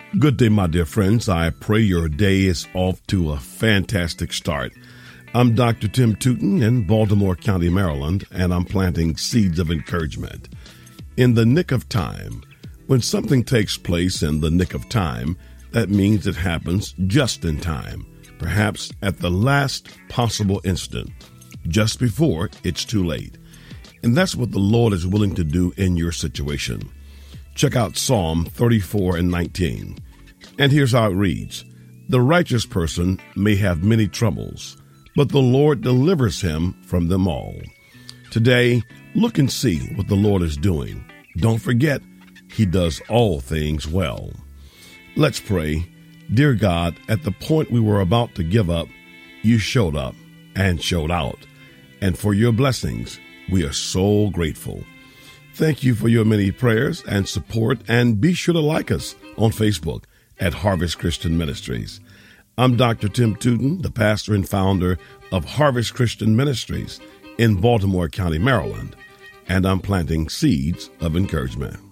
Good day, my dear friends. I pray your day is off to a fantastic start. I'm Dr. Tim Tootin in Baltimore County, Maryland, and I'm planting seeds of encouragement. In the nick of time, when something takes place in the nick of time, that means it happens just in time, perhaps at the last possible instant, just before it's too late. And that's what the Lord is willing to do in your situation. Check out Psalm 34 and 19. And here's how it reads. The righteous person may have many troubles, but the Lord delivers him from them all. Today, look and see what the Lord is doing. Don't forget, he does all things well. Let's pray. Dear God, at the point we were about to give up, you showed up and showed out. And for your blessings, we are so grateful. Thank you for your many prayers and support, and be sure to like us on Facebook at Harvest Christian Ministries. I'm Dr. Tim Tootin, the pastor and founder of Harvest Christian Ministries in Baltimore County, Maryland, and I'm planting seeds of encouragement.